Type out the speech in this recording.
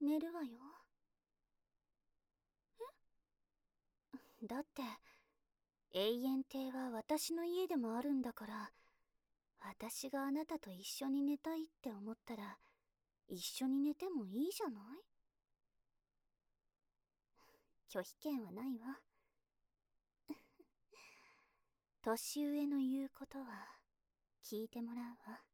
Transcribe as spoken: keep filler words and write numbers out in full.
寝るわよ。えだって永遠亭は私の家でもあるんだから、私があなたと一緒に寝たいって思ったら一緒に寝てもいいじゃない。拒否権はないわ。年上の言うことは聞いてもらうわ。